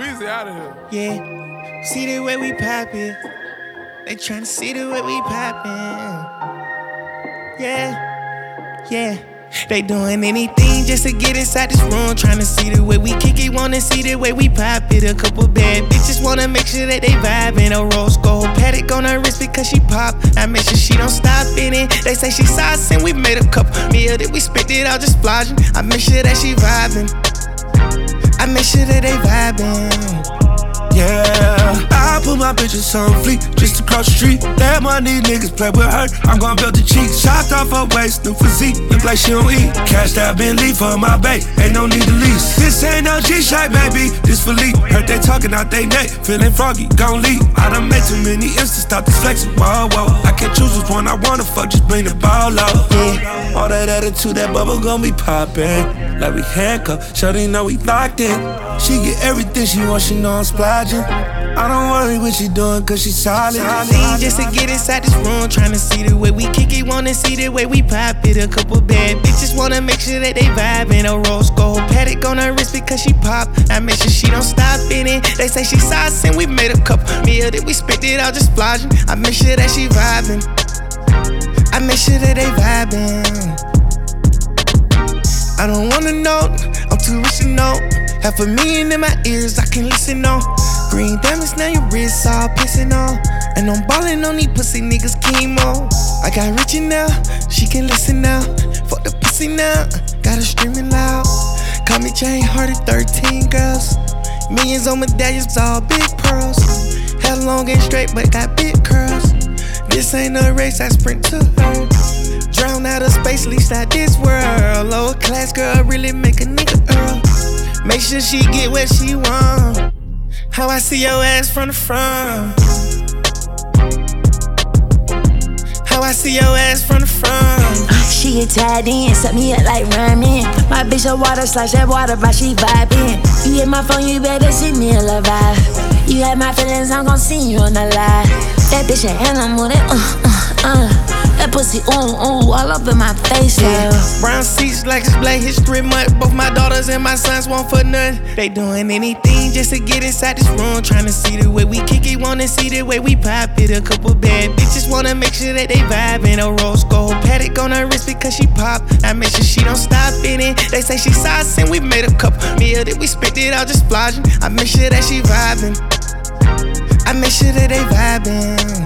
Weezy out of here. Yeah, see the way we poppin'. They tryna see the way we poppin'. Yeah. They doing anything just to get inside this room. Tryna see the way we kick it, wanna see the way we pop it. A couple bad bitches wanna make sure that they vibin'. A rose gold Patek on her wrist because she pop. I make sure she don't stop in it. They say she sauce and we made a couple meal that we spent it out just splodging. I make sure that she vibin'. I make sure that they vibin'. Yeah, I put my bitches on fleek just across the street. Let my these niggas play with her. I'm gon' build the cheeks. Chopped off her waist, new physique. Look like she don't eat. Cashed out Bentley for my bae. Ain't no need to lease. This ain't no G-Shite, baby. This for Lee. Heard they talking out they neck. Feeling froggy, gon' leave. I done made too many instances. Stop this flexing. Whoa. I can't choose which one I wanna fuck. Just bring the ball up. Yeah. All that attitude, that bubble gon' be poppin'. Like we handcuffed. Shorty know we locked in. She get everything she wants. She know I'm splodging. I don't worry what she doing cause she solid. Just to get inside this room, tryna see the way we kick it, wanna see the way we pop it. A couple bad bitches wanna make sure that they vibin'. A rose gold Patek on her wrist because she pop. I make sure she don't stop in it. They say she sauce and we made a couple meal that we spent it out just splodging. I make sure that she vibin'. I make sure that they vibin'. I don't wanna know, I'm too rich to know. $500,000 in my ears, I can listen on. Green diamonds, now your wrists all pissing on. And I'm ballin' on these pussy niggas chemo. I got Richie now, she can listen now. Fuck the pussy now, got her screaming loud. Call me Jane Hardy, 13 girls. Millions on medallions, all big pearls. Hair long and straight, but got big curls. This ain't a race, I sprint to her. Drown out of space, least out this world. Lower class girl, really make a nigga earl. Make sure she get what she want. How I see your ass from the front. How I see your ass from the front. She get tied in, suck me up like ramen. My bitch a water slash that water, but she vibing. You hit my phone, you better send me a love vibe. You had my feelings, I'm gon' see you on the lie. That bitch an animal, that that pussy, all up in my face, yeah. Brown seats like it's Black History Month. Both my daughters and my sons want for nothing. They doing anything just to get inside this room. Tryna see the way we kick it, wanna see the way we pop it. A couple bad bitches wanna make sure that they vibin'. A rose gold Patek on her wrist because she pop. I make sure she don't stop in it. They say she sauce and we made a couple meal that we spent it out just splodging. I make sure that she vibin'. I make sure that they vibin'.